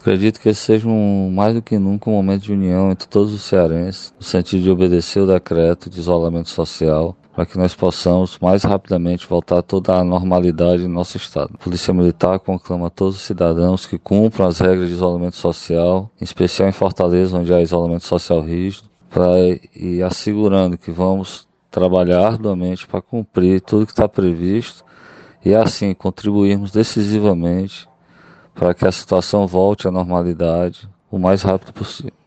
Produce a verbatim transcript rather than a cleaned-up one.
Acredito que esse seja um, mais do que nunca um momento de união entre todos os cearenses, no sentido de obedecer o decreto de isolamento social, para que nós possamos mais rapidamente voltar a toda a normalidade em nosso estado. A Polícia Militar conclama a todos os cidadãos que cumpram as regras de isolamento social, em especial em Fortaleza, onde há isolamento social rígido, para ir assegurando que vamos trabalhar arduamente para cumprir tudo que está previsto e assim contribuirmos decisivamente para que a situação volte à normalidade o mais rápido possível.